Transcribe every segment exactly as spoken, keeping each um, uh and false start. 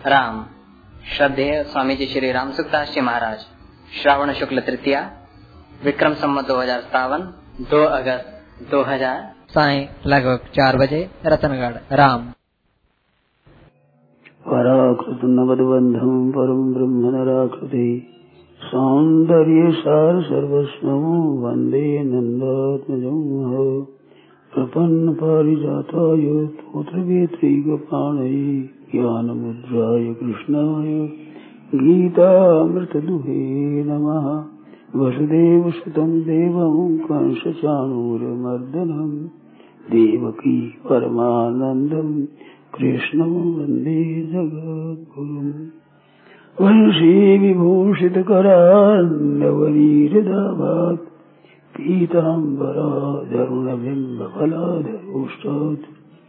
राम। श्रद्धेय स्वामी जी श्री राम सुखदास जी महाराज। श्रावण शुक्ल तृतीया, विक्रम संवत दो हजार सत्तावन, दो अगस्त दो हजार, साय लगभग चार बजे, रतनगढ़। राम। पराकृत नवद्बंधम परम ब्रह्म नराकृति सौंदर्य सार सर्वस्वं वंदे नंदात्मजं प्रपन्न पारिजाताय स्तोत्रवेत्रैकपाणये ज्ञानमुद्राय कृष्णाय गीतामृतदुहे नमः। वसुदेवसुतं देवं कंसचाणूरमर्दनं देवकी परमानन्दं कृष्णं वन्दे जगद्गुरुम्। वंशी विभूषितकरान्नवनीरदाभात् पीताम्बराधरुणबिम्बफलाधरोष्टात्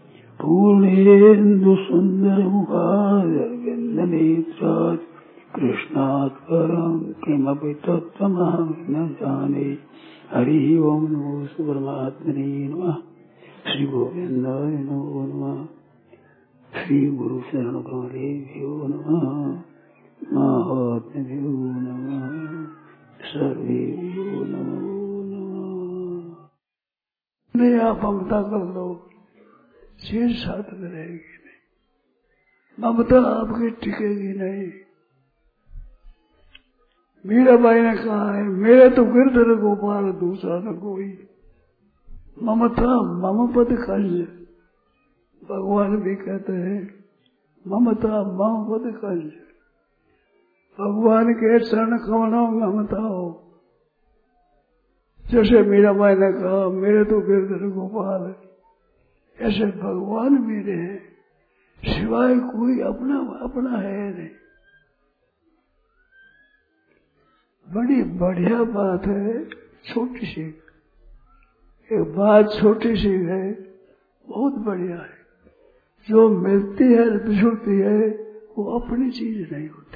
पूर्णेन्दुसुन्दरमुखादरविन्दनेत्रात् कृष्णात् परं किमपि तत्त्वमहं न जाने। हरिः ओं नमो परमात्मने नमः। श्री गोविन्दाय नमो नमः। श्री गुरु शरण कमलेभ्यो नमः। महात्म्यो नमः। सर्वेभ्यो नमो नमः। नहीं आप ममता कर लो, शेर साथ में रहेगी नहीं, ममता आपकी टिकेगी नहीं। मीराबाई ने कहा है, मेरे तो गिरधर गोपाल दूसरा न कोई। ममता मम पद कंज, भगवान भी कहते हैं ममता मम पद कंज। भगवान के चरण कमलों में ममता हो। जैसे मीराबाई ने कहा मेरे तो गिरधर गोपाल है, ऐसे भगवान मेरे हैं, सिवाय कोई अपना अपना है नहीं। बड़ी बढ़िया बात है, छोटी सी एक बात, छोटी सी है, बहुत बढ़िया है। जो मिलती है बिछुड़ती है वो अपनी चीज नहीं होती।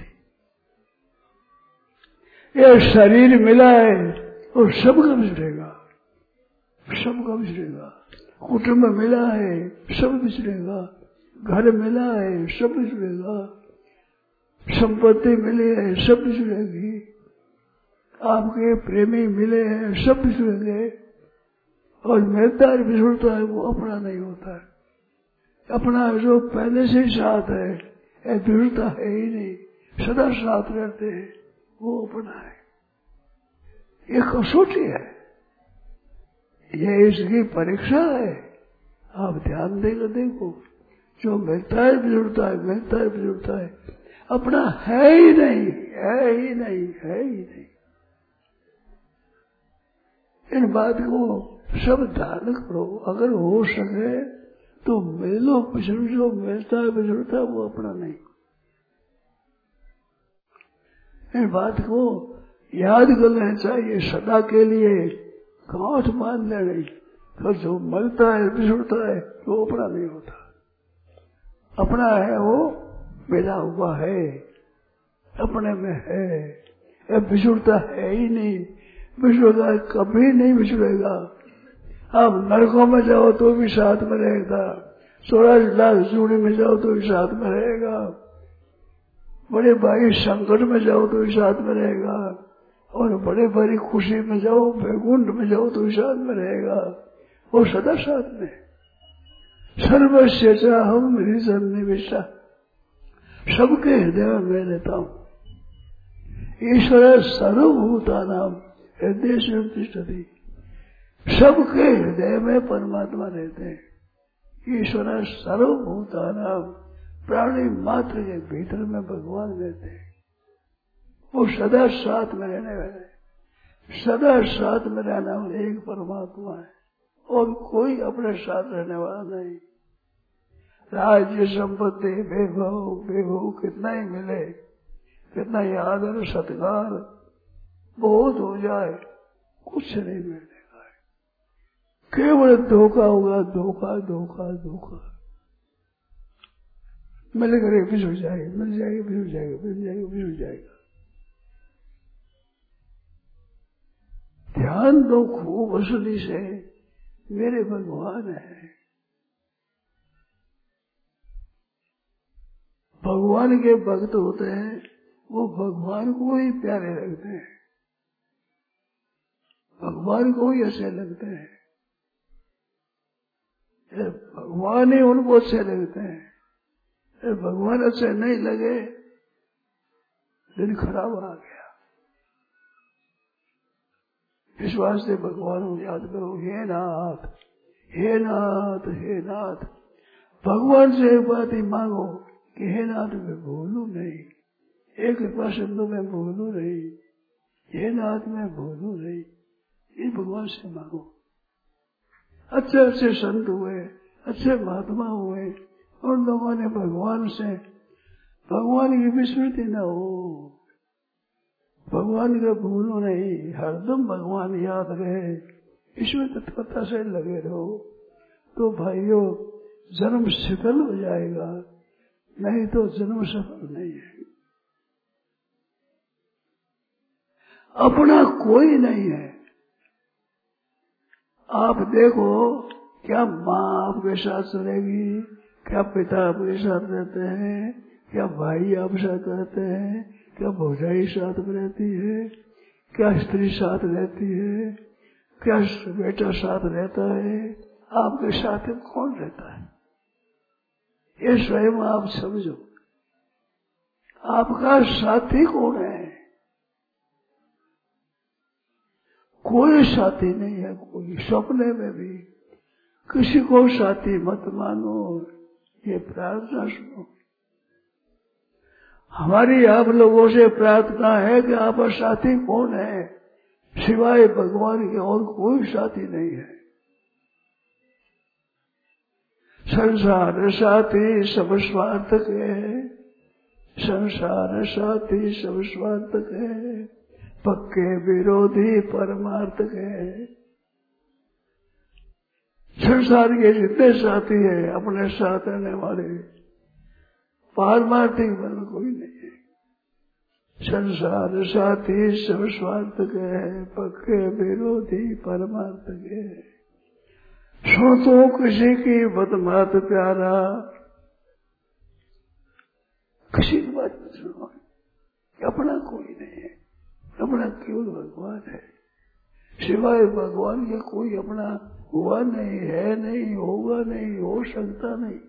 ये शरीर मिला है और सबका बिछड़ेगा, सबका बिछड़ेगा। कुटुंब मिला है सब बिछड़ेगा, घर मिला है सब बिछड़ेगा, संपत्ति मिली है सब बिछड़ेगी, आपके प्रेमी मिले हैं सब बिछड़ेंगे। और मिलता है बिछड़ता है वो अपना नहीं होता है। अपना जो पहले से ही साथ है, बिछड़ता है ही नहीं, सदा साथ रहते हैं, वो अपना है। ये कसौटी है, ये इसकी परीक्षा है। आप ध्यान देकर देखो, जो मिलता है बिछड़ता है, मिलता है बिछड़ता है, अपना है ही नहीं, है ही नहीं, है ही नहीं। इन बात को सब ध्यान करो। अगर हो सके तो मिलो, पिछड़ जो मिलता है बिछड़ता है वो अपना नहीं। इन बात को याद कर लेना चाहिए सदा के लिए, गांठ मान लेनी। तो जो मिलता है बिछड़ता है वो अपना नहीं होता। अपना है वो मिला हुआ है, अपने में है, बिछड़ता है ही नहीं। बिछड़ेगा कभी नहीं बिछड़ेगा। आप नरकों में जाओ तो भी साथ में रहेगा, चौरासी लाख जूनी में जाओ तो भी साथ में रहेगा, बड़े भाई संकट में जाओ तो भी साथ में रहेगा, और बड़े भाई खुशी में जाओ, वैकुंठ में जाओ तो भी साथ में रहेगा। वो सदा साथ में। सर्वस्य चाहम हृदय सन्निविष्टा, सबके हृदय में मैं रहता हूँ। ईश्वर सर्वभूतानां हृदय से तिष्ठति, सबके हृदय में परमात्मा रहते हैं। ईश्वर सर्वभूतानां, प्राणी मात्र के भीतर में भगवान रहते हैं। वो सदा साथ में रहने वाले, सदा साथ में रहने वाले एक परमात्मा है, और कोई अपने साथ रहने वाला नहीं। राज्य संपत्ति वैभव वैभव कितना ही मिले, कितना ही आदर सत्कार बहुत हो जाए, कुछ नहीं मिलेगा। केवल धोखा होगा, धोखा धोखा धोखा। मिलेगा बिछुड़ जाएगा, मिल जाएगा बिछुड़ जाएगा, मिल जाएगा बिछुड़ जाएगा। ध्यान दो खूब असली से, मेरे भगवान है। भगवान के भक्त होते हैं वो भगवान को ही प्यारे लगते हैं, भगवान को ही अच्छे लगते हैं, भगवान ही उनको अच्छे लगते हैं। भगवान अच्छे नहीं लगे दिन खराब आ गया। इस वास्ते भगवान को याद करो, हे नाथ हे नाथ हे नाथ। भगवान से एक बात ही मांगो कि हे नाथ मैं भूलू नहीं, एक कृपा शब्द में भूलू नहीं, हे नाथ मैं भूलू नहीं, ये भगवान से मांगो। अच्छे अच्छे संत हुए, अच्छे महात्मा हुए, उन लोगों ने भगवान से भगवान की विस्मृति न हो, भगवान का भूलो नहीं, हरदम भगवान याद रहे, ईश्वर तत्परता से लगे रहो, तो भाइयों जन्म सफल हो जाएगा, नहीं तो जन्म सफल नहीं है। अपना कोई नहीं है। आप देखो, क्या माँ आपके साथ चलेगी, क्या पिता आपके साथ रहते हैं, क्या भाई आपके साथ रहते हैं, क्या भौजाई साथ में रहती है, क्या स्त्री साथ रहती है, क्या बेटा साथ रहता है, आपके साथ कौन रहता है, ये स्वयं आप समझो। आपका साथी कौन है? कोई साथी नहीं है, कोई सपने में भी किसी को साथी मत मानो। ये प्रार्थना सुनो, हमारी आप लोगों से प्रार्थना है कि आपका साथी कौन है? सिवाय भगवान के और कोई साथी नहीं है। संसार साथी सब स्वार्थक है, संसार साथी सब स्वार्थक है, पक्के विरोधी परमार्थक है। संसार के जितने साथी है अपने साथ रहने वाले, पारमार्थिक बल कोई नहीं है। संसार साथी सब स्वार्थक है, पक्के विरोधी परमार्थक है। सुन तो किसी की बत मात प्यारा, किसी की बात मत सुनो, अपना कोई नहीं है, अपना केवल भगवान है। सिवाय भगवान के कोई अपना हुआ नहीं, है नहीं, होगा नहीं, हो सकता नहीं।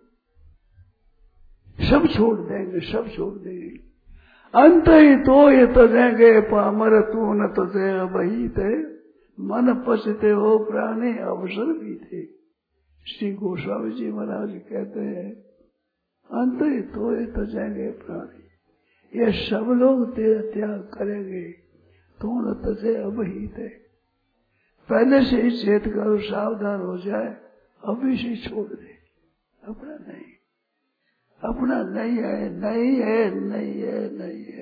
सब छोड़ देंगे, सब छोड़ देंगे। अंत ही तो ये तजेंगे पामर तू न तजे वही थे, मन पछते हो प्राणी अवसर भी थे। श्री गोस्वामी जी महाराज कहते हैं, अंत ही तो ये तजेंगे प्राणी, ये सब लोग तेरा त्याग करेंगे, तू न तजे अब ही थे। पहले से ही चेत करो, सावधान हो जाए, अभी से छोड़ दे। अपना नहीं, अपना नहीं है, नहीं है, नहीं है, नहीं है।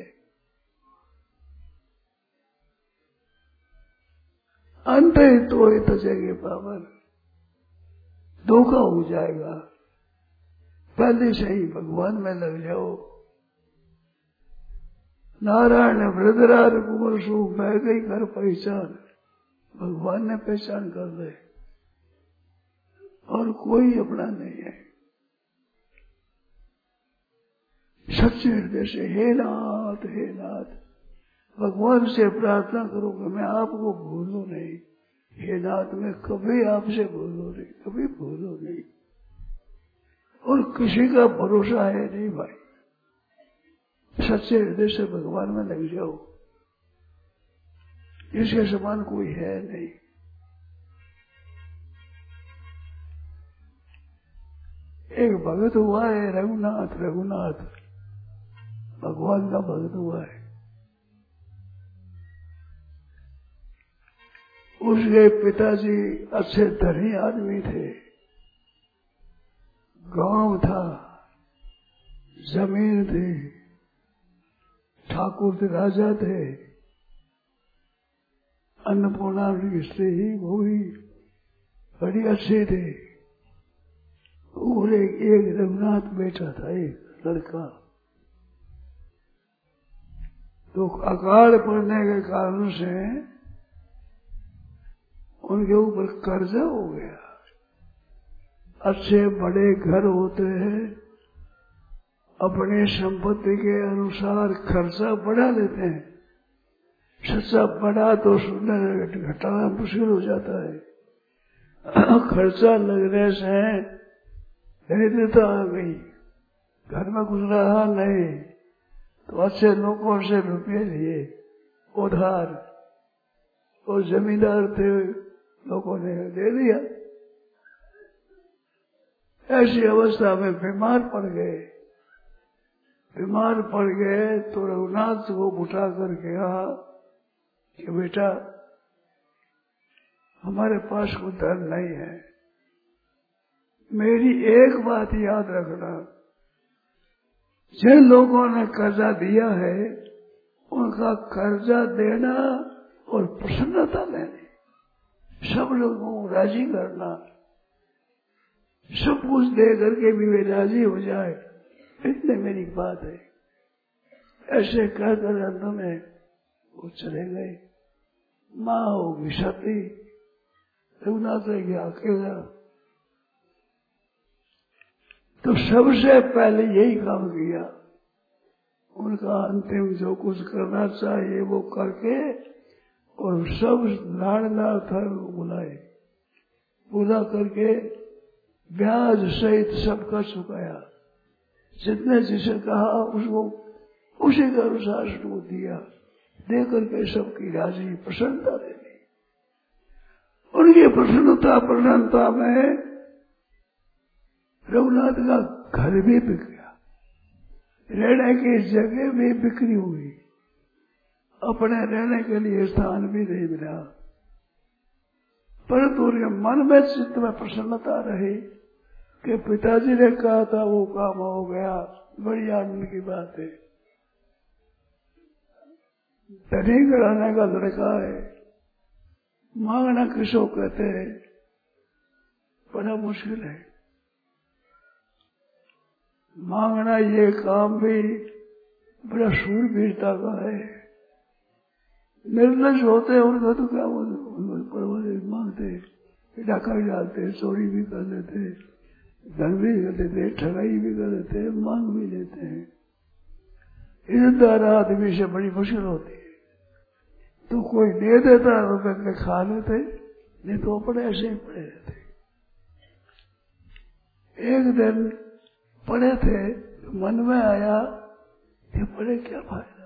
अंत ही तो ही तजेंगे पावर, धोखा हो जाएगा। पहले से ही भगवान में लग जाओ। नारायण वृद्धराज कुंवर सु मैं गई कर पहचान, भगवान ने पहचान कर दे, और कोई अपना नहीं है। सच्चे हृदय से हे नाथ हे नाथ, भगवान से प्रार्थना करो कि मैं आपको भूलूं नहीं। हे नाथ मैं कभी आपसे भूलूं नहीं, कभी भूलूं नहीं। और किसी का भरोसा है नहीं भाई, सच्चे हृदय से भगवान में लग जाओ, इसके समान कोई है नहीं। एक भगत हुआ है रघुनाथ, रघुनाथ भगवान का भगत हुआ है। उसके पिताजी अच्छे धनी आदमी थे, गांव था, जमीन थी, ठाकुर थे, राजा थे। अन्नपूर्णा की स्त्री ही वो ही बड़ी अच्छे थे। और एक, एक रघुनाथ बेटा था, एक लड़का। तो अकाल पड़ने के कारण से उनके ऊपर कर्जा हो गया। अच्छे बड़े घर होते हैं अपने संपत्ति के अनुसार खर्चा बढ़ा लेते हैं। खर्चा बढ़ा तो सुनने घटाना मुश्किल हो जाता है। खर्चा लगने से दरिद्रता आ गई, घर में कुछ रहा नहीं, तो अच्छे लोगों से रुपये लिए उधार, और जमींदार थे लोगों ने दे दिया। ऐसी अवस्था में बीमार पड़ गए। बीमार पड़ गए तो रघुनाथ को उठा कर कहा कि बेटा हमारे पास कोई धन नहीं है, मेरी एक बात याद रखना, जिन लोगों ने कर्जा दिया है उनका कर्जा देना और प्रसन्नता लेनी, सब लोगों को राजी करना, सब कुछ दे करके भी वे राजी हो जाए, इतने मेरी बात है। ऐसे कहकर अंत में वो चले गए। माँ होगी सती, रघुनाथ गया अकेला। तो सबसे पहले यही काम किया, उनका अंतिम जो कुछ करना चाहिए वो करके, और सब लाड़ला था वो बुलाए, बुला करके ब्याज सहित सबका चुकाया। जितने जिसे कहा उसको उसी के अनुसार उसको दिया, दे करके सबकी राजी प्रसन्नता दे दी। उनकी प्रसन्नता प्रसन्नता में रघुनाथ का घर भी बिक गया, रहने की जगह भी बिक्री हुई, अपने रहने के लिए स्थान भी नहीं मिला। परंतु उनके मन में चित्त में प्रसन्नता रही कि पिताजी ने कहा था वो काम हो गया, बड़ी आनंद की बात है। धनी घराने का लड़का है, मांगना किसको कहते हैं, बड़ा मुश्किल है मांगना। ये काम भी बड़ा शूरवीरता का है। निर्लज होते हैं उनका तो क्या बोलते, मांगते डाका भी डालते, चोरी भी कर लेते, धन भी कर देते, ठगाई भी कर देते, मांग भी लेते हैं। इज्जतदार आदमी से बड़ी मुश्किल होती है। तो कोई दे देता तो करके खा लेते, नहीं तो अपने ऐसे ही पड़े रहते। एक दिन पड़े थे, मन में आया कि पड़े क्या फायदा,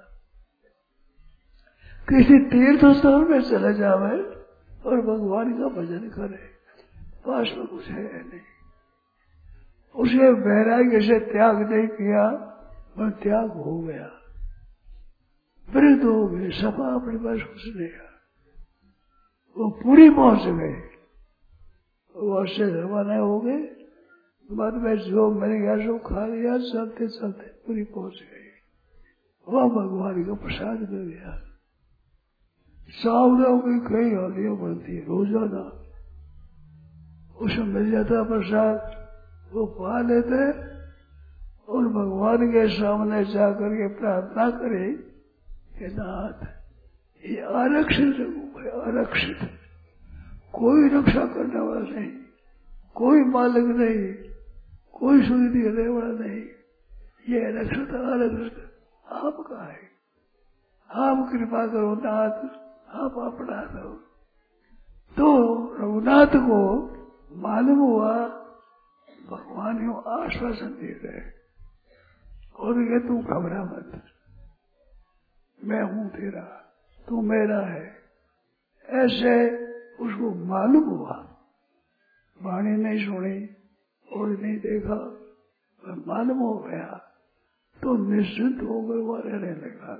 किसी तीर्थ स्थल में चले जावे और भगवान का भजन करे, पास में कुछ है नहीं। उसे वैराग्य से त्याग नहीं किया, पर त्याग हो गया, वृद्ध हो गए, सपा अपने पास कुछ नहीं है। वो पूरी पहुंच गए, वो से रवाना हो गए, बाद में जो मिल गया सो खा लिया, चलते चलते पूरी पहुंच गए। वह भगवान का प्रसाद मिल गया। सावधाओं की कई होलियां बनती है रोजाना, उसमें मिल जाता प्रसाद, वो पा लेते और भगवान के सामने जाकर के प्रार्थना करे कि नाथ ये आरक्षित है, आरक्षित, कोई रक्षा करने वाला नहीं, कोई मालिक नहीं, कोई सुविधा देने वाला नहीं, ये आरक्षित आरक्षित आपका है, आप कृपा करो नाथ, आप अपना दो। तो रघुनाथ को मालूम हुआ भगवान यो आश्वासन दे रहे और ये तू घबरा मत, मैं हूं तेरा, तू मेरा है। ऐसे उसको मालूम हुआ, वाणी नहीं सुनी और नहीं देखा, मालूम हो गया तो निश्चिंत होकर वह रहने लगा।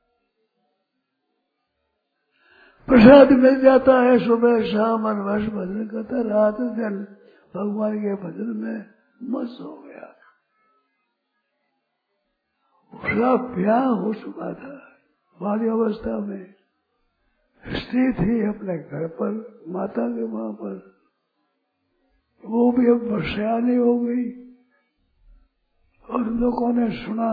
प्रसाद मिल जाता है, सुबह शाम अनवश भजन करता, रात दिन भगवान के भजन में मस्त हो गया। उसका ब्याह हो चुका था, बाली अवस्था में स्त्री थी अपने घर पर, माता के वहां पर, वो भी अब बरसियानी हो गई। और लोगों ने सुना,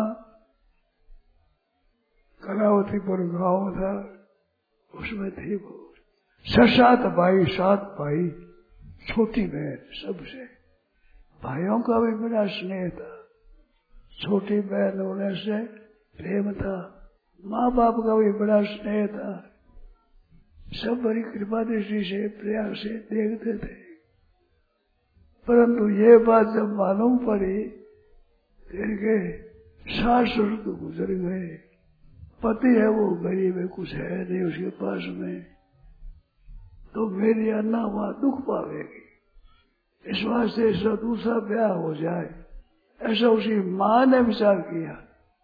कलावतीपुर गांव था, उसमें थी वो सात भाई, सात भाई, छोटी बहन, सबसे भाइयों का भी बड़ा स्नेह था, छोटी बहन होने से प्रेम था, माँ बाप का भी बड़ा स्नेह था, सब बड़ी कृपा दृष्टि से प्यार से देखते थे। परंतु ये बात जब मालूम पड़ी, इनके सासुर तो गुजर गए, पति है वो गरीब है, कुछ है नहीं उसके पास में, तो मेरी अन्ना वहां दुख पावेगी, इस वास्ते इसका दूसरा ब्याह हो जाए, ऐसा उसकी माँ ने विचार किया।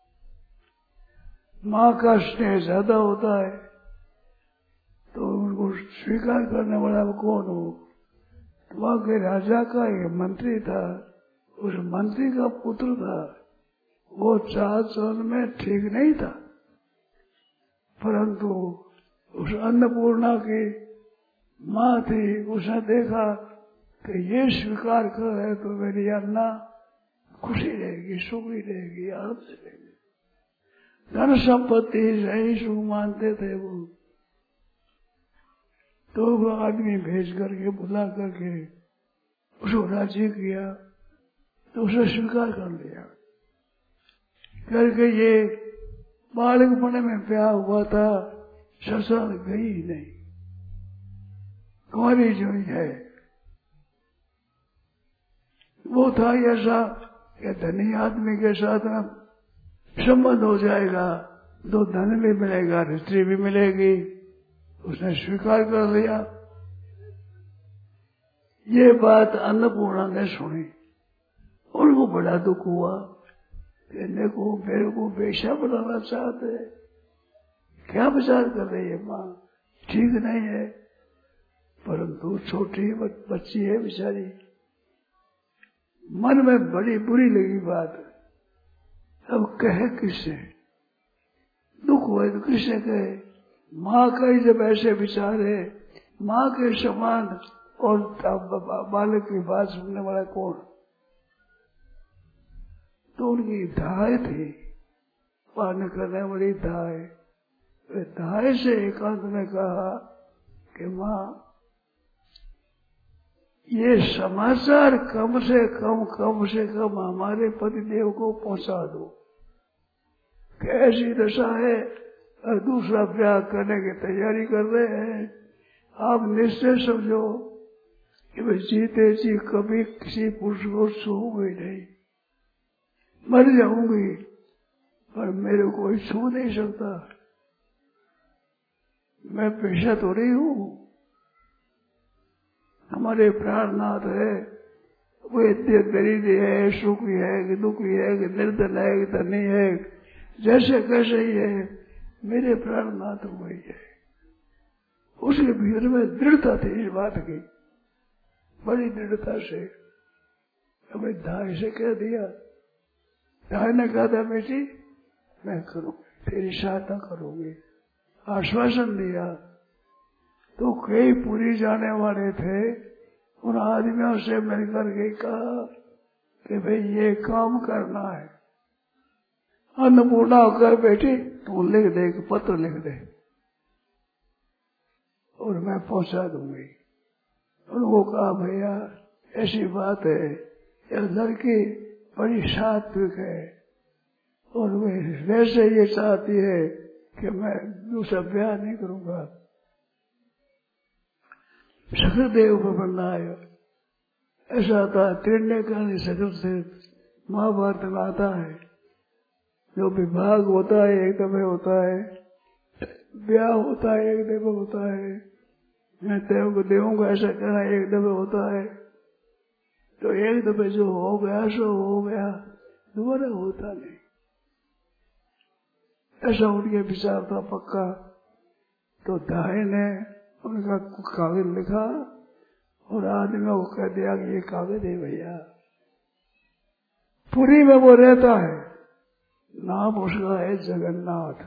माँ का स्नेह ज्यादा होता है तो उनको स्वीकार करने वाला कौन हो? वहां के राजा का एक मंत्री था, उस मंत्री का पुत्र था, वो चाल चलन में ठीक नहीं था, परंतु उस अन्नपूर्णा की माँ थी, उसने देखा कि ये स्वीकार कर रहे तो मेरी अन्ना खुशी रहेगी, सुखी रहेगी, आनंद से रहेगी। धन संपत्ति सही सुख मानते थे वो, तो वो आदमी भेज करके बुला करके उसको राजी किया, तो उसे स्वीकार कर लिया। करके ये बालकपने में ब्याह हुआ था, ससुराल गई नहीं, कुंवारी जो है वो था ऐसा कि धनी आदमी के साथ में संबंध हो जाएगा तो धन भी मिलेगा, स्त्री भी मिलेगी, उसने स्वीकार कर लिया। ये बात अन्नपूर्णा ने सुनी, उनको बड़ा दुख हुआ, कहने को मेरे को बेशा बनाना चाहते, क्या विचार कर रही है माँ, ठीक नहीं है, परंतु छोटी बच्ची है बेचारी, मन में बड़ी बुरी लगी बात। अब कहे किससे, दुख हुए तो किससे कहे? माँ का ही जब ऐसे विचार है, माँ के समान और बालक की बात सुनने वाला कौन? तो उनकी धाय थी, पान करने वाली धाय, धाय से एकांत में कहा कि माँ ये समाचार कम से कम कम से कम हमारे पतिदेव को पहुंचा दो कि ऐसी दशा है और दूसरा ब्याह करने की तैयारी कर रहे हैं, आप निश्चय समझो कि मैं जीते जी कभी किसी पुरुष को छूऊंगी नहीं, मर जाऊंगी पर मेरे को छू नहीं सकता, मैं पेशा तो रही हूं, हमारे प्राणनाथ है, वो इतने दरिद्र है, सुखी है कि दुखी है कि निर्धन है कि धनी है, जैसे कैसे ही है, मेरे प्राणनाथ वही है। उसके भीतर में दृढ़ता थी इस बात की, बड़ी दृढ़ता से हमें धाय से कह दिया। धाय ने कहा था बेटी मैं करूंगी, तेरी सहायता करूंगी, आश्वासन दिया। तो कई पूरी जाने वाले थे, उन आदमियों से मिलकर के कहा कि भाई ये काम करना है, अन्नपूर्णा होकर बेटी तू लिख दे, पत्र लिख दे और मैं पहुंचा दूंगी। उनको कहा भैया ऐसी बात है, यह लड़की बड़ी सात्विक है और वे वैसे ये चाहती है कि मैं दूसरा ब्याह नहीं करूंगा। सकलदेव को बनना है, ऐसा था तिरने का नहीं सकल से महाभारत में आता है, जो विभाग होता है एक दफे होता है, ब्याह होता है एक दफे होता है, मैं देव को देवों को ऐसा कहना एक दफे होता है, तो एक दफे जो हो गया सो हो गया, दोबारा होता नहीं। ऐसा उनके विचार था पक्का। तो धाय ने उनका कागज लिखा और आदमियों को कह दिया कि ये कागज है भैया, पुरी में वो रहता है, नाम उसका है जगन्नाथ,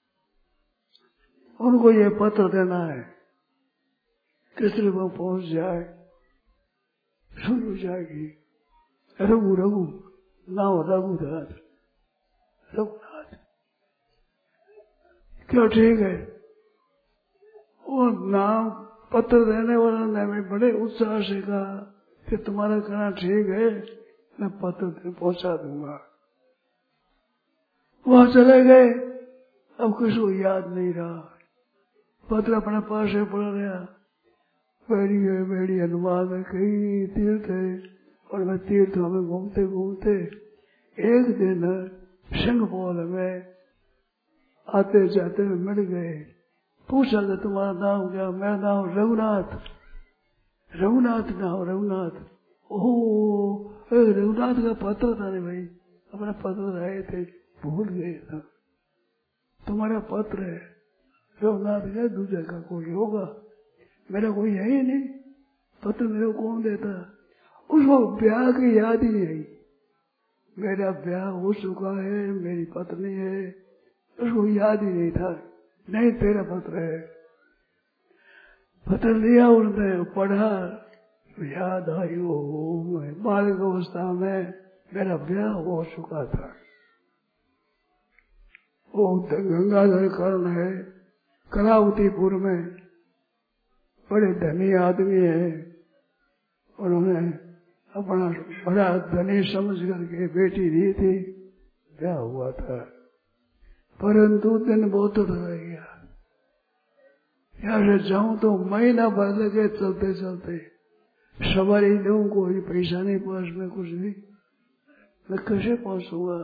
उनको ये पत्र देना है, किसी को पहुंच जाए शुरू जाएगी। रघु रघु नाम रघुनाथ, रघुनाथ क्या ठीक है? वो नाम पत्र देने वाला ने मैं बड़े उत्साह से कहा कि तुम्हारा कहना ठीक है, मैं पत्र पहुंचा दूंगा। वहां चले गए, अब किसी को याद नहीं रहा, पत्र अपने पास से पड़ रहा, बेड़ी है बेड़ी हनुमान में कई तीर्थ है, और मैं तीर्थों में घूमते घूमते एक दिन सिंहपोल में आते जाते में मिल गए। पूछा था तुम्हारा नाम क्या? मेरा नाम रघुनाथ। रघुनाथ नाम रघुनाथ। ओह रघुनाथ का पत्र था रे भाई, अपना पत्र आए थे, भूल गए था। तुम्हारा पत्र है। रघुनाथ का दूसरे का कोई होगा, मेरा कोई है ही नहीं, पत्र मेरे को कौन देता? उसको ब्याह की याद ही नहीं, मेरा ब्याह हो चुका है, मेरी पत्नी है, उसको याद ही नहीं था। नहीं तेरा पत्र है। पत्र लिया उसने, पढ़ा, याद आई वो बालिक अवस्था में मेरा ब्याह हो चुका था। वो गंगाधर कर्ण है, कलावतीपुर में, बड़े धनी आदमी है। उन्होंने अपना बड़ा धनी समझ करके बेटी दी थी, ब्याह हुआ था। परंतु दिन बहुत रह गया, यहाँ से जाऊं तो महीना भर लगे चलते चलते, सवारी लूं कोई पैसा नहीं पास में, कुछ नहीं, मैं कैसे पहुंचूंगा?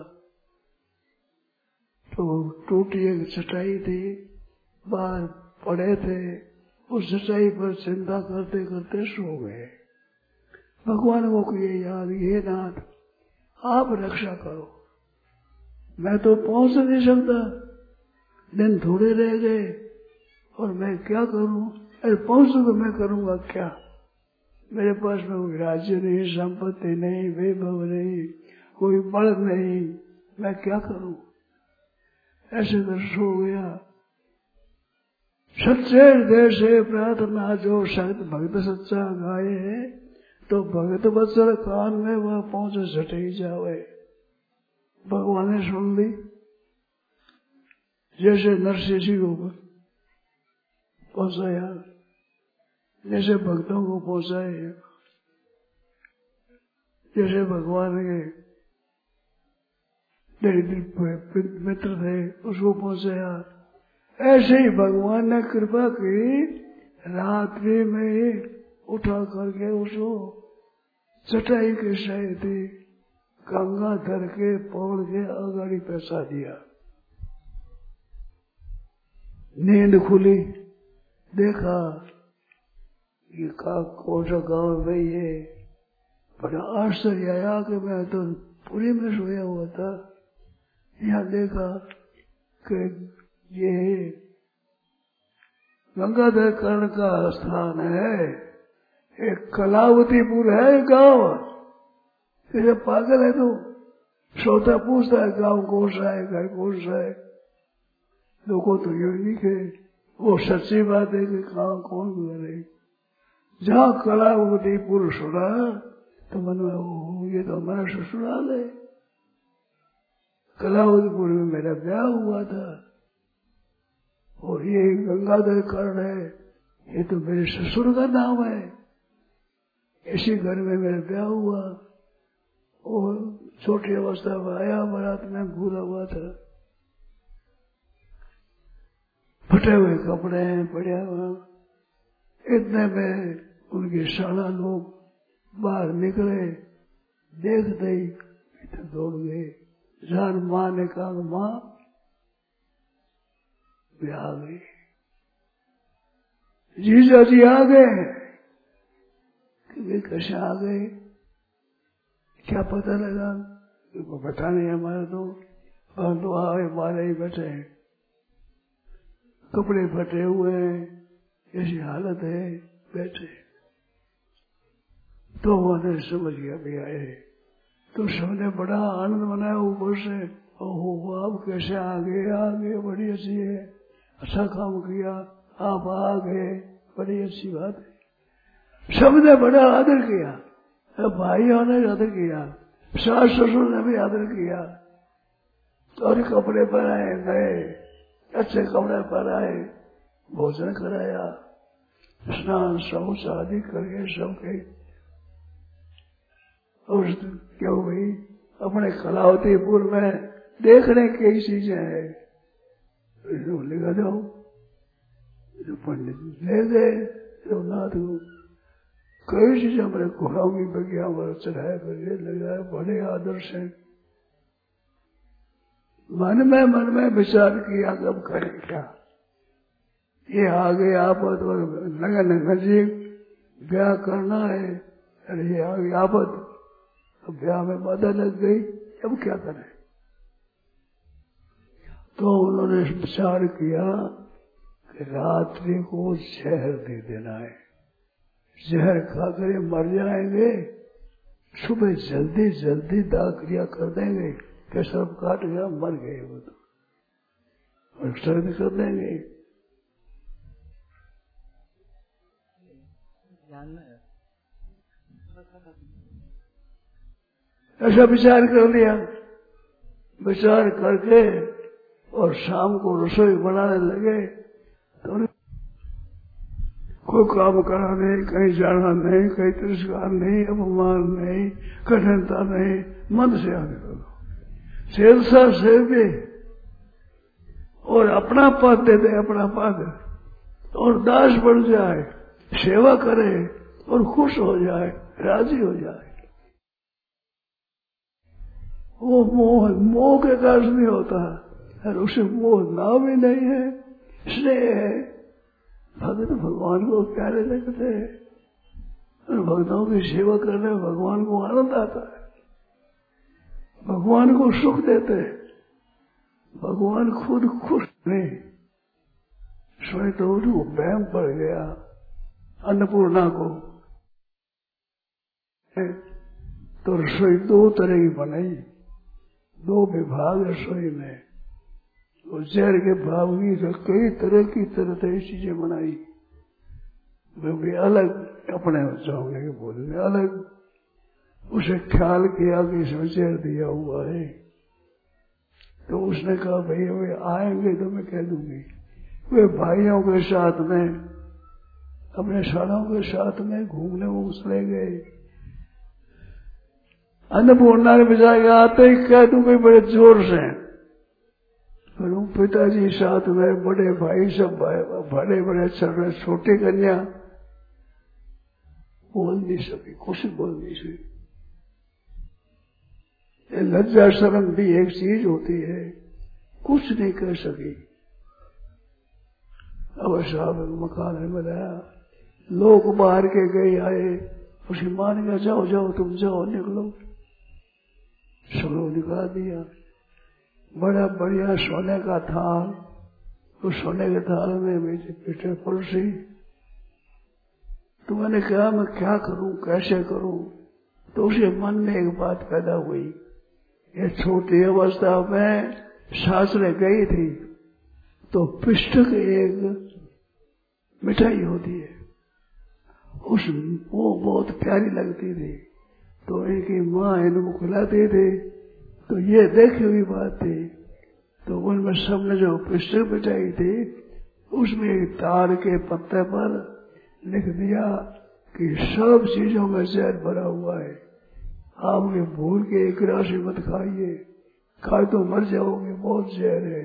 तो टूटी एक चटाई थी, बाहर पड़े थे, उस चटाई पर चिंता करते करते सो गए। भगवान को किए याद, ये नाथ आप रक्षा करो, मैं तो पहुंच नहीं सकता, दिन थोड़े रह गए और मैं क्या करूं? अरे पहुंचू तो मैं करूंगा क्या? मेरे पास में कोई राज्य नहीं, संपत्ति नहीं, वैभव नहीं, कोई बल नहीं, मैं क्या करूं? ऐसे कर सो गया। सच्चे हृदय से प्रार्थना जो सत भक्त सच्चा गाये, तो भगत वत्सल कान में वह पहुंच सटे जावे। भगवान ने सुन ली, जैसे नरसिंह को पहुंचाया, जैसे भक्तों को पहुंचाया, जैसे भगवान के मित्र थे उसको पहुंचाया, ऐसे ही भगवान ने कृपा की, रात्रि में उठा करके उसको चटाई के सहित गंगा धर के पौड़ के अगाड़ी पैसा दिया। नींद खुली, देखा ये का कौन सा गाँव भाई है। बड़ा आश्चर्य आया कि मैं तो पूरी में सोया हुआ था, यहाँ देखा कि ये गंगाधर कर्ण का स्थान है, एक कलावतीपुर है गांव। ये पागल है तो सोता पूछता है गांव कौन सा है, घर कौन सा है। लोगों तो यूनिक है, वो सच्ची बात है कि गांव कौन घर है। जहाँ कलावतीपुर सुना तो मन में ओ, ये तो हमारा ससुराल है, कलावतीपुर में मेरा ब्याह हुआ था, और ये गंगाधर कर्ण है, ये तो मेरे ससुर का नाम है, इसी घर में मेरा ब्याह हुआ। और छोटी अवस्था में आया, बारात में भूला हुआ था, फटे हुए कपड़े हैं पड़े हुआ। इतने में उनके साला लोग बाहर निकले, देखते ही इधर दौड़ गए। जान माँ ने कहा माँ वे आ गई, जीजा जी आ गए। वे कैसे आ गए, क्या पता लगा? उनको पता नहीं हमारा तो, हम तो आए मारे ही बैठे हैं, कपड़े फटे हुए हैं, ऐसी हालत है, बैठे। तो उन्होंने समझ गया भी आए, तो सबने बड़ा आनंद मनाया ऊपर से। ओहो आप कैसे आ गए, आ गए, बड़ी अच्छी है, अच्छा काम किया, आप आ गए, बड़ी अच्छी बात है। सबने बड़ा आदर किया, भाइयों ने आदर किया, सास ससुर ने भी आदर किया, और कपड़े पहनाए गए, अच्छे कपड़े पहनाए, भोजन कराया, स्नान शौच आदि करके सबके। और क्यों भाई अपने कलावतीपुर में देखने की चीजें है, तो लेकर जाओ। जो पंडित ले गए रघुनाथ को, कई चीजें हमारे घोड़ाओं बगिया हमारा चढ़ाए बगे लगाए, बड़े आदर से। मन में मन में विचार किया कब करें क्या, ये आगे आपत और लगन नजीक ब्याह करना है, अरे ये आगे आपत, अब ब्याह में बाधा लग गई, अब क्या करें। तो उन्होंने विचार किया कि रात्रि को जहर दे देना है, जहर खाकर मर जाएंगे, सुबह जल्दी जल्दी दाह क्रिया कर देंगे कि सब काट गया मर गए वो तो, और सर्द कर देंगे। ऐसा विचार कर लिया, विचार करके और शाम को रसोई बनाने लगे। तो कोई काम करा नहीं, कहीं जाना नहीं, कहीं तिरस्कार नहीं, अपमान नहीं, कठिनता नहीं, मन से आगे करो, शेरसा से भी, और अपना पद दे दे, अपना पद, और दास बन जाए, सेवा करे और खुश हो जाए, राजी हो जाए। वो मोह मोह के कार्य नहीं होता है, उसे मोह ना भी नहीं है, स्नेह है, भगत भगवान को प्यारे लगते हैं, और भक्तों की सेवा करने में भगवान को आनंद आता है, भगवान को सुख देते हैं, भगवान खुद खुश नहीं। स्वयं तो वो वहम पड़ गया अन्नपूर्णा को, तो रसोई दो तरह की बनाई, दो विभाग रसोई में, और जहर के भाव की कई तरह की तरह तरह चीजें बनाई, वे भी अलग अपने चावले के बोलने अलग। उसे ख्याल किया कि इसमें जहर दिया हुआ है, तो उसने कहा भाई वे आएंगे तो मैं कह दूंगी। वे भाइयों के साथ में, अपने सालों के साथ में घूमने वो चले गए। अन्नपूर्णा के बजाय आते ही कह दूंगी बड़े जोर से, फिर पिताजी साथ में, बड़े भाई सब बड़े बड़े चल रहे, छोटी कन्या बोल नहीं सकी, कुछ बोल नहीं सकी। लज्जा शर्म भी एक चीज होती है, कुछ नहीं कर सकी। अब साहब मकान में बनाया, लोग बाहर के गए आए, उसे मान गया जाओ जाओ तुम जाओ निकलो, सबको निकाल दिया। बड़ा बढ़िया सोने का थाल, उस सोने के थाल में मेरे पीछे पड़ोसी, तो मैंने कहा मैं क्या करूं, कैसे करूं। तो उसे मन में एक बात पैदा हुई, ये छोटी अवस्था में सासरे गई थी तो पिष्टक एक मिठाई होती है, उस वो बहुत प्यारी लगती थी, तो इनकी माँ इनको खिलाती थी, तो ये देखी हुई बात थी। तो उनमें सबने जो पिष्टक मिठाई थी उसमें एक तार के पत्ते पर लिख दिया कि सब चीजों में जहर भरा हुआ है, आप ये भूल के एक राशि मत खाइए, खाए तो मर जाओगे, बहुत जहर है।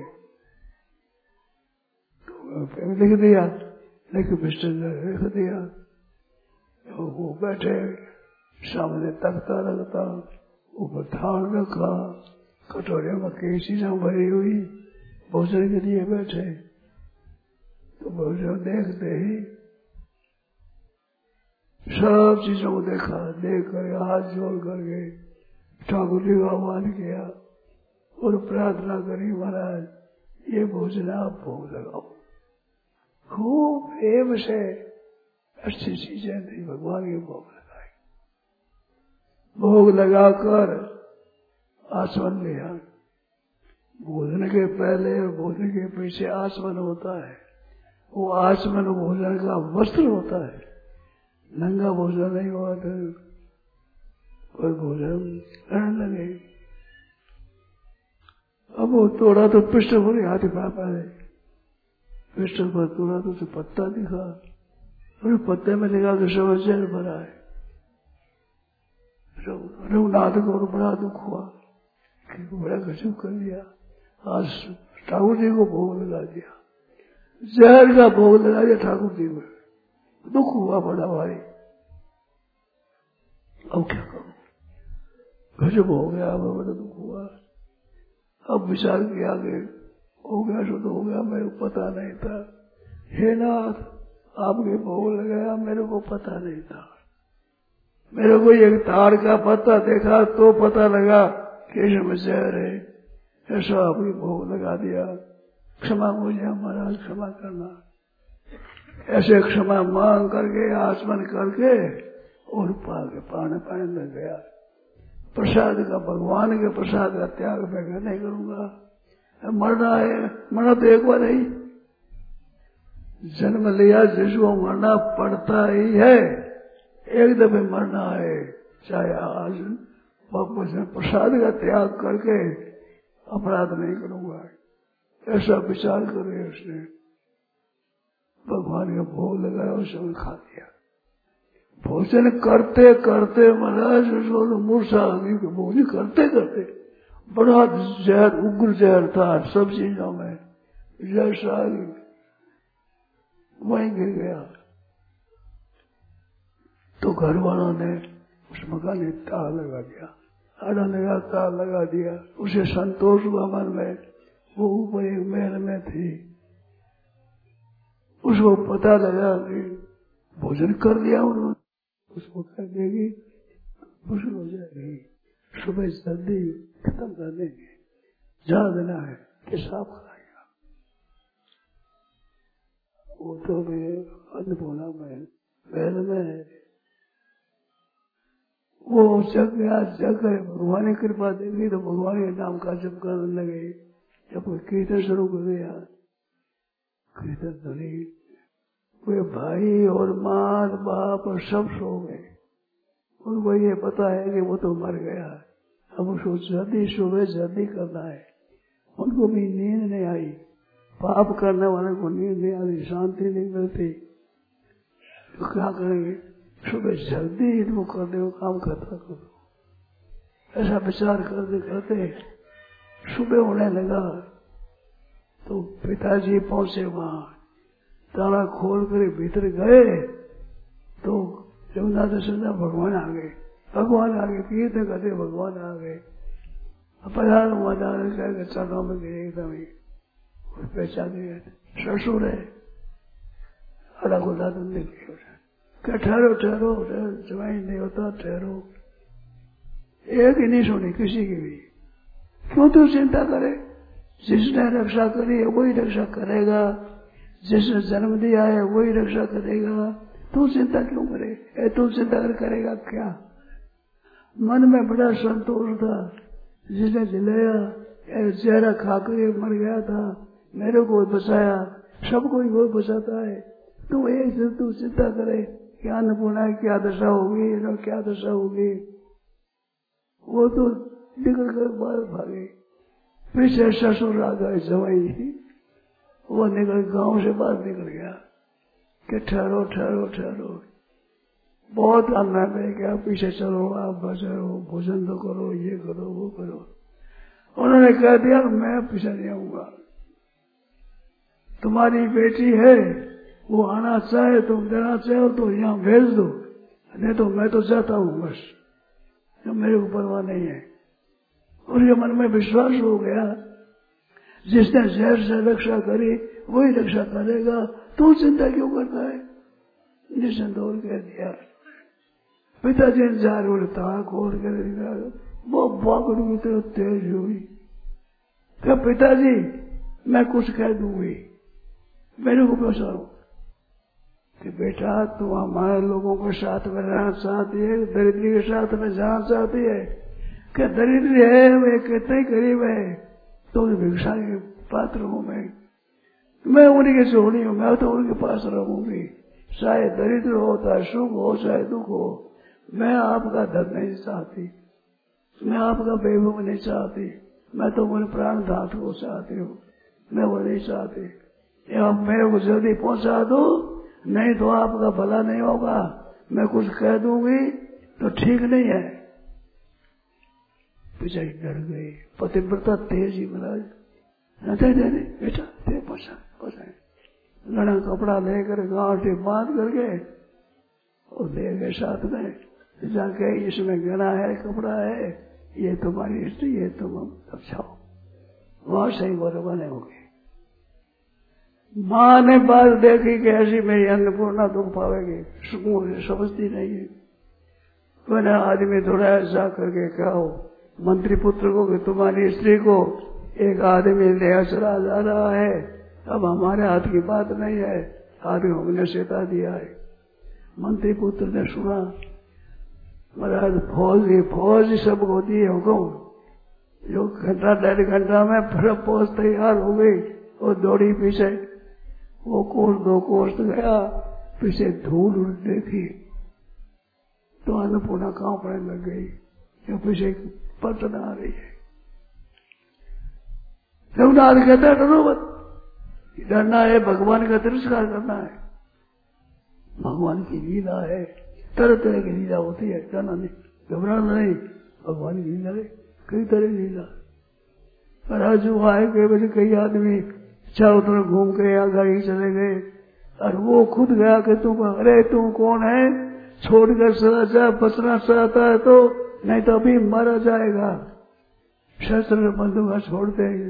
तो लिख दिया, लिख पिष्टक लिख दिया। तो वो बैठे, सामने तख्ता रखता, ऊपर थाल रखा, कटोरे में कई चीजें भरी हुई, भोजन के लिए बैठे। तो भोजन देखते ही सब चीजों को देखा, देख कर हाथ जोड़ करके ठाकुर जी का आह्वान किया और प्रार्थना करी, महाराज ये भोजन आप भोग लगाओ। खूब प्रेम से अच्छी चीजें थी, भगवान के भोग लगाई। भोग लगाकर आसवन लिया। भोजन के पहले और भोजन के पीछे आसवन होता है, वो आसवन भोजन का वस्त्र होता है, नंगा भोजन नहीं हुआ था। कोई भोजन करने लगे, अब वो तोड़ा तो पृष्ठ पर हाथी पापा है, पृष्ठ पर तोड़ा तो पत्ता दिखा, और पत्ते में दिखा कि सब जहर भरा है। रघुनाथ को बड़ा दुख हुआ, बड़ा गजब कर दिया। आज ठाकुर जी को भोग लगा दिया, जहर का भोग लगा दिया ठाकुर जी को, दुख हुआ बड़ा भारी। अब क्या करूं, गजब हो गया, अब बड़ा दुख हुआ। अब विचार किया आगे हो गया सो तो हो गया, मेरे को पता नहीं था। हे नाथ, आपके भोग लगाया, मेरे को पता नहीं था। मेरे को एक तार का पत्ता देखा तो पता लगा कि इसमें जहर है, ऐसा आपने भोग लगा दिया। क्षमा मुझे महाराज, क्षमा करना। ऐसे क्षमा मांग करके आचमन करके और पाके पाने पाने लग गया। प्रसाद का, भगवान के प्रसाद का त्याग मैं नहीं करूंगा। मरना है, मरना तो एक बार ही, जन्म लिया जिसको मरना पड़ता ही है, एक दफे मरना है। चाहे आज प्रसाद का त्याग करके अपराध नहीं करूंगा, ऐसा विचार करे उसने। भगवान का भोग लगाया, उसने खा दिया। भोजन करते करते महाराज उसको तो मूर्छा आ गई। भोजन करते करते बड़ा जहर, उग्र जहर था सब चीजों में, जैसा वहीं गिर गया। तो घर वालों ने उस मकान में ताला लगा दिया, आड़ा लगा ताला लगा दिया। उसे संतोष हुआ मन में, वो ऊपर एक महल में थी, उसको पता लगा कि भोजन कर दिया उन्होंने, उसको कर देगी मुश्किल हो जाएगी, सुबह जल्दी खत्म कर देंगे, जहाँ देना है पेशाब खाएगा। वो तो मैं अन्नपूर्णा में महल में है, वो जग गया, जग गए। भगवान की कृपा देगी तो भगवान के नाम का जप करने लगे। जब कोई कीर्तन शुरू कर दिया, कीर्तन धनी, वे भाई और माँ बाप और सब सो गए। उनको ये पता है कि वो तो मर गया, अब उसको जल्दी सुबह जल्दी करना है। उनको भी नींद नहीं आई, पाप करने वाले को नींद नहीं आती, शांति नहीं मिलती, तो क्या करेंगे, सुबह जल्दी इनको कर दो, काम खत्म करो। ऐसा विचार करते करते सुबह होने लगा। तो पिताजी पहुंचे वहां, ताला खोल कर भीतर गए तो यमुना दर्शन भगवान आ गए। भगवान आ गए, कीर्तन करते भगवान आ गए। पधार मदान करके चरणों में गिरे एकदम ही, पहचाने ससुर है, अड़ा गुला तो निकले। क्या ठहरो ठहरो, जवाई नहीं होता, ठहरो। एक ही नहीं सुनी किसी की भी। क्यों तू चिंता करे, जिसने रक्षा करी है वही रक्षा करेगा, जिसने जन्म दिया है वही रक्षा करेगा, तू चिंता क्यों करे? ए तू चिंता कर करेगा क्या? मन में बड़ा संतोष था, जिसने जिलाया चेहरा खाकर मर गया था, मेरे को बचाया, सबको ही वो बचाता है। तू एक तू चिंता करे क्या अन्नपूर्णा क्या दशा होगी, क्या दशा होगी। वो तो निकल कर बाहर भागे। पीछे ससुर आ गए, जवाई, वो निकल गांव से बाहर निकल गया कि ठहरो ठहरो ठहरो, बहुत अन्याय में क्या, पीछे चलो, आप बचाओ, भोजन तो करो, ये करो वो करो। उन्होंने कह दिया मैं पीछे नहीं आऊंगा, तुम्हारी बेटी है वो आना चाहे, तुम देना चाहो तो यहाँ भेज दो, नहीं तो मैं तो जाता हूँ बस, तो मेरे को परवाह नहीं है। उनके मन में विश्वास हो गया, जिसने जहर से रक्षा करी वही रक्षा करेगा, तू चिंता क्यों करता है? जिसने दौड़ कह दिया। पिताजी ने जार उड़ता खोल कर दिया, वो बागड़ की तरफ तेज हुई। क्या पिताजी मैं कुछ कह दूंगी, मेरे को बचाओ। कि बेटा तू हमारे लोगों के साथ में रहना चाहती है, दरिद्री के साथ में जाना चाहती है? क्या दरिद्री है, वे कितने करीब है, तो भिक्षा के पात्र हूं मैं, मैं उनकी जोड़ी हूं, मैं तो उनके पास रहूंगी, चाहे दरिद्र हो, चाहे सुख हो, चाहे दुख हो। मैं आपका धन नहीं चाहती, मैं आपका वैभव नहीं चाहती, मैं तो मेरे प्राण धातु को चाहती हूँ, मैं वो नहीं चाहती। आप मेरे को जल्दी पहुंचा दो, नहीं तो आपका भला नहीं होगा। मैं कुछ कह दूंगी तो ठीक नहीं है। पिछाई डर गए। पतिव्रता तेज ही महाराज, दे दे दे बेटा दे पहुंचा पहुंचाए। लड़ा कपड़ा लेकर गांठे बांध करके और ले गए साथ में, जाके इसमें गना है कपड़ा है, ये तुम्हारी स्त्री है, तुम अब जाओ। वहां से ही बने हो गए। माँ ने बात देखी कि ऐसी मेरी अन्नपूर्णा दुख पावेगी, सुकून से समझती नहीं है। मैंने आदमी थोड़ा ऐसा करके कहो मंत्री पुत्र को कि तुम्हारी स्त्री को एक आदमी ले चला जा रहा है, अब हमारे हाथ की बात नहीं है, आदमी हमने चेता दिया है। मंत्री पुत्र ने सुना, महाराज फौज ही फौज सबको दी हुक्म, जो घंटा डेढ़ घंटा में फिर फौज तैयार हो गई और दौड़ी पीछे। वो कोस दो कोस गया, पीछे धूल देखी तो अन्नपूर्णा कांपने लग गई, जो पीछे पलटन आ रही है। रघुनाथ कहता है डरो मत, डरना है भगवान का तिरस्कार करना है। भगवान की लीला है, तरह तरह की लीला होती है, डरना नहीं, घबराना नहीं। भगवान की लीला है, कई तरह की लीला। पर आज हुआ है कई बजे कई आदमी चारों तरफ घूम के यहाँ गाड़ी चले गए, और वो खुद गया कि तुम अरे तुम कौन है, छोड़कर चला जा, बचना चाहता है तो, नहीं तो अभी मारा जाएगा। शस्त्र बंदूक छोड़ देंगे।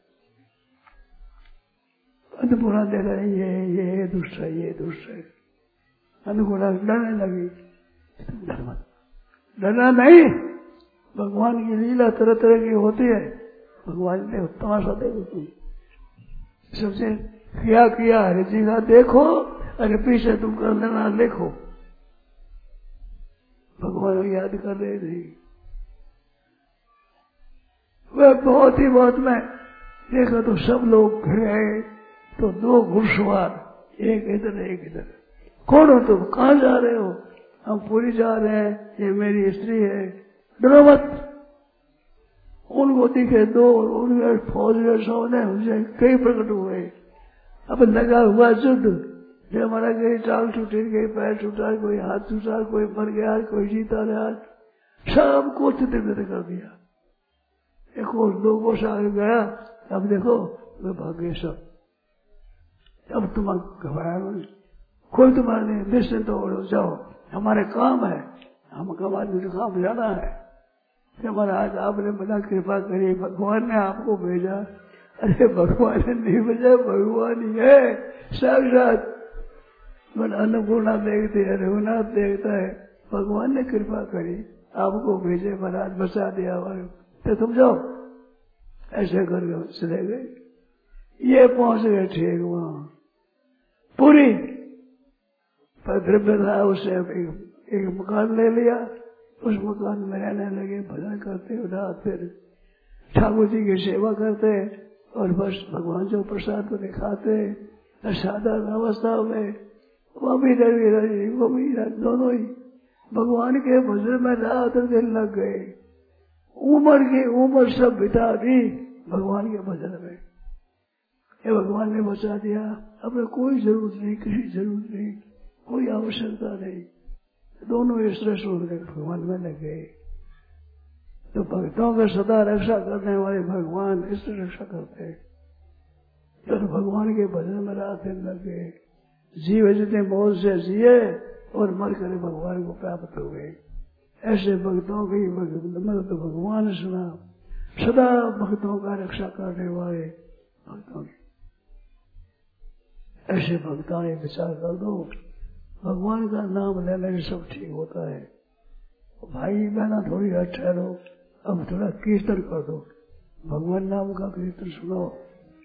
अन्नपूर्णा दे रहे ये ये दुष्ट है, ये दुष्ट है। अन्नपूर्णा डरने लगी, डर मत, डरना नहीं, भगवान की लीला तरह तरह की होती है। भगवान ने तमाशा देखो, तुम सबसे किया किया हर जी का देखो, अरे पीछे तुम कर लेना देखो। भगवान याद कर रहे नहीं, वह बहुत ही बहुत में देखा तो सब लोग गए तो दो घुड़सवार, एक इधर एक इधर। कौन हो तुम, कहाँ जा रहे हो? हम पूरी जा रहे हैं, ये मेरी स्त्री है, डरो मत। उनको दिखे दो, उनके फौज में सोने मुझे कई प्रकट हुए। अब लगा हुआ युद्ध, जो हमारा कहीं टांग टूटी, कहीं पैर टूटा, कोई हाथ टूटा, कोई मर गया, कोई जीता रहा, सबको चित्र कर दिया। एक और दो कोस आगे गया, अब देखो वे भागे सब। अब तुम घबराया नहीं, कोई तुम्हारे नहीं, निश्चिंत हो जाओ, हमारे काम है, हम हमारे काम जाना है। कि महाराज आपने बड़ा कृपा करी, भगवान ने आपको भेजा। अरे भगवान ने नहीं भेजा, भगवान ही है साक्षात। अन्नपूर्णा देखती है, रघुनाथ देखता है, भगवान ने कृपा करी, आपको भेजे, महाराज बचा दिया हमारे, तो तुम जाओ। ऐसे करके चले गए। ये पहुंच गए ठीक वहां पूरी पर द्रव्य था, उससे एक, एक मकान ले लिया, उस मकान में रहने लगे, भजन करते रात, फिर ठाकुर जी की सेवा करते और बस भगवान जो प्रसाद को दिखाते। साधारण अवस्था में वो भी रवि रवि वो भी दोनों ही भगवान के भजन में रात दिन लग गए। उम्र की उम्र सब बिता दी भगवान के भजन में। ये भगवान ने बचा दिया, अब कोई जरूरत नहीं, किसी जरूरत नहीं, कोई आवश्यकता नहीं। दोनों इस तरह से भगवान में लग गए। तो भक्तों का सदा रक्षा करने वाले भगवान इस तरह रक्षा करते हैं। तो भगवान के भजन में रात दिन लग गए, जीव जितने मौज से जिए और मर कर भगवान को प्राप्त हो गए। ऐसे भक्तों की मदद तो भगवान सुना, सदा भक्तों का रक्षा करने वाले भक्तों की। ऐसे भक्तों ने विचार कर दो, भगवान का नाम लेने से सब ठीक होता है। भाई बहना थोड़ी ठहरो, अब थोड़ा कीर्तन कर दो, भगवान नाम का कीर्तन सुनो।